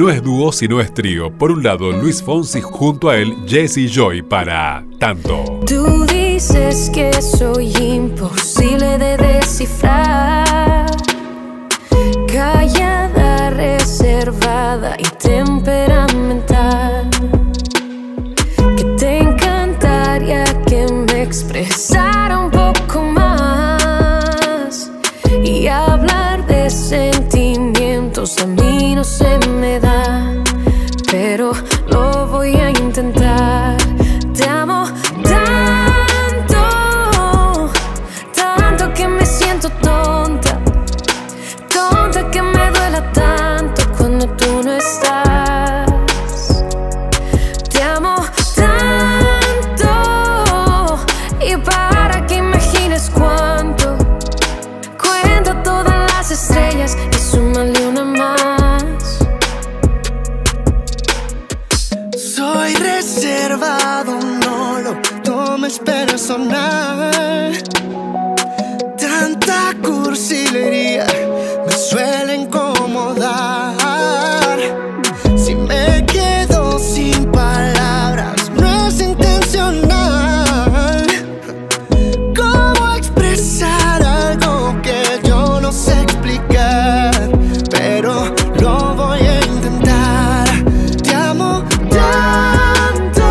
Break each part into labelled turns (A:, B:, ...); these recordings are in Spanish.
A: no es dúo sino es trío. Por un lado Luis Fonsi, junto a él Jesse Joy para Tanto.
B: Tú dices que soy imposible de descifrar, callada, reservada y temperamental, que te encantaría que me expresara un poco más y hablar de sentimientos a mí no se me da, pero lo voy a intentar. Te amo tanto, tanto que me siento tonta, tonta que me duela tanto cuando tú no estás. Te amo tanto y para que imagines cuánto, cuenta todas las estrellas y súmale una más.
C: Soy reservado, no lo tomes personal. Tanta cursilería me suele incomodar. Si me quedo sin palabras, no es intencional. ¿Cómo expresar algo que yo no sé explicar? Pero lo voy a intentar. Te amo tanto,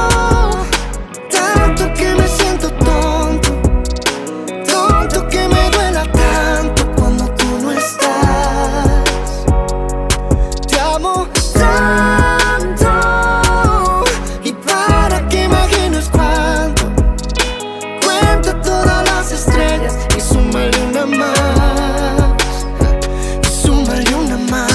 C: tanto que me siento tonto, tonto que me duela tanto cuando tú no estás. Te amo tanto y para que imagines cuánto, cuenta todas las estrellas y súmale una más, y súmale una más.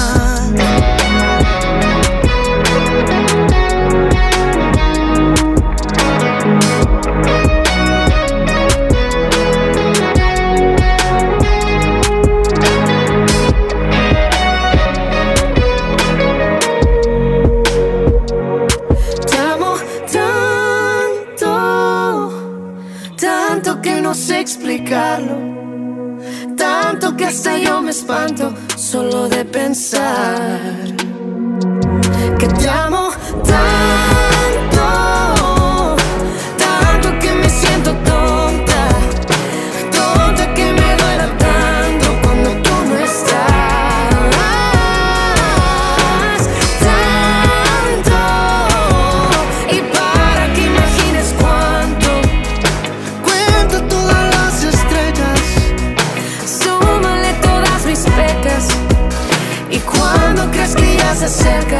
B: Te amo tanto, tanto que no sé explicarlo, tanto que hasta yo me espanto solo de pensar que te amo tanto, tanto que me siento tonta, tonta que me duela tanto cuando tú no estás. Tanto y para que imagines cuánto,
C: Cuenta todas las estrellas.
B: súmale todas mis pecas y cuando creas que ya se acerca,